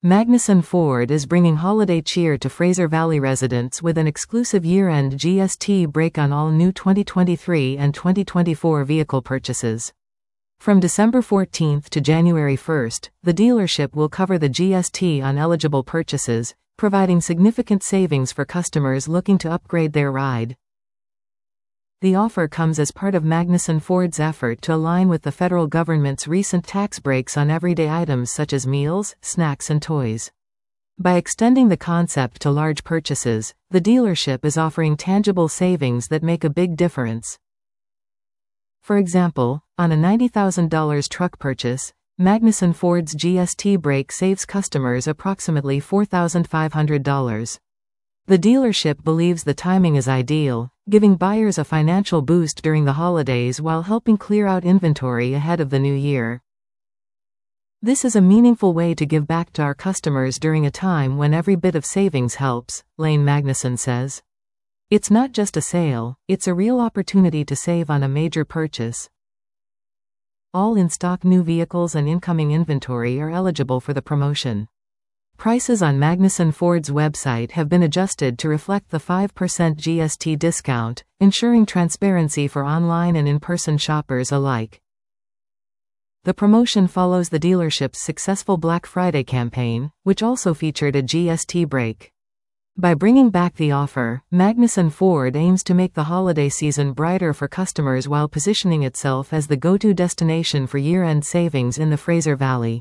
Magnuson Ford is bringing holiday cheer to Fraser Valley residents with an exclusive year-end GST break on all new 2023 and 2024 vehicle purchases. From December 14 to January 1, the dealership will cover the GST on eligible purchases, providing significant savings for customers looking to upgrade their ride. The offer comes as part of Magnuson Ford's effort to align with the federal government's recent tax breaks on everyday items such as meals, snacks, and toys. By extending the concept to large purchases, the dealership is offering tangible savings that make a big difference. For example, on a $90,000 truck purchase, Magnuson Ford's GST break saves customers approximately $4,500. The dealership believes the timing is ideal, giving buyers a financial boost during the holidays while helping clear out inventory ahead of the new year. This is a meaningful way to give back to our customers during a time when every bit of savings helps, Lane Magnuson says. It's not just a sale, it's a real opportunity to save on a major purchase. All in-stock new vehicles and incoming inventory are eligible for the promotion. Prices on Magnuson Ford's website have been adjusted to reflect the 5% GST discount, ensuring transparency for online and in-person shoppers alike. The promotion follows the dealership's successful Black Friday campaign, which also featured a GST break. By bringing back the offer, Magnuson Ford aims to make the holiday season brighter for customers while positioning itself as the go-to destination for year-end savings in the Fraser Valley.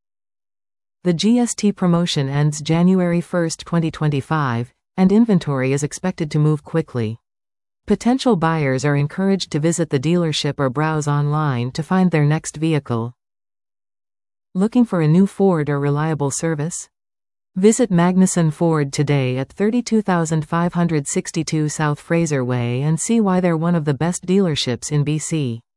The GST promotion ends January 1, 2025, and inventory is expected to move quickly. Potential buyers are encouraged to visit the dealership or browse online to find their next vehicle. Looking for a new Ford or reliable service? Visit Magnuson Ford today at 32,562 South Fraser Way and see why they're one of the best dealerships in BC.